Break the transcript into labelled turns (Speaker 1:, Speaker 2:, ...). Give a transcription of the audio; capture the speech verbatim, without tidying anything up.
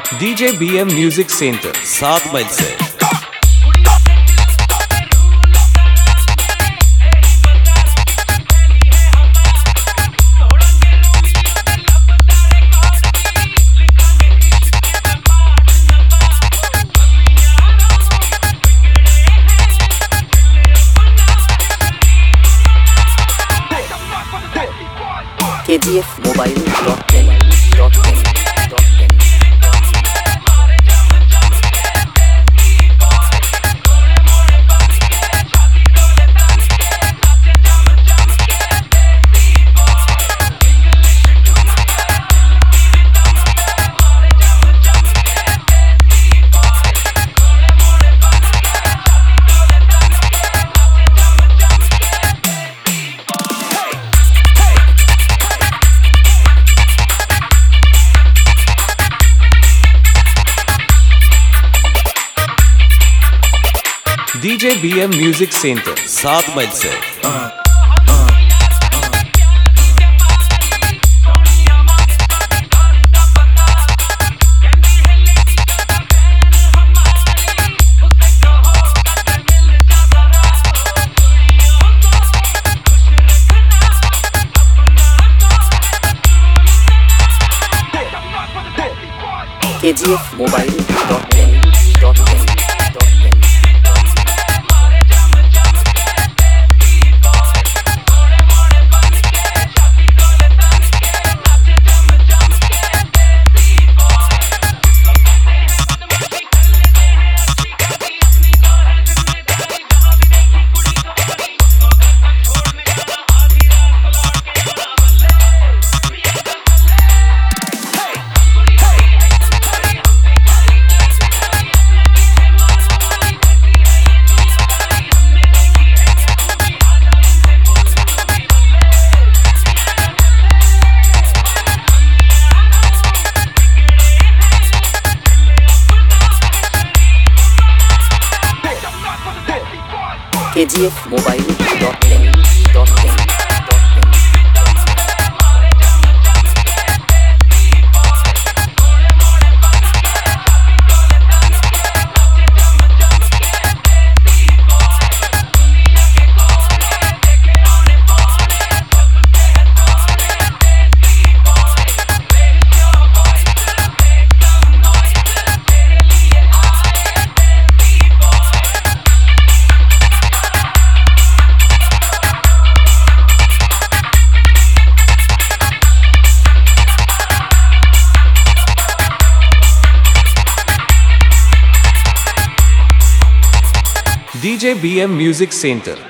Speaker 1: DJ BM music centre
Speaker 2: सात मील से
Speaker 3: K G F mobile dot in dot in dot in
Speaker 1: DJ BM music centre
Speaker 2: सात मील से
Speaker 3: K G F mobile dot in dot in dot in K G F mobile dot in dot in dot in
Speaker 1: DJ BM music centre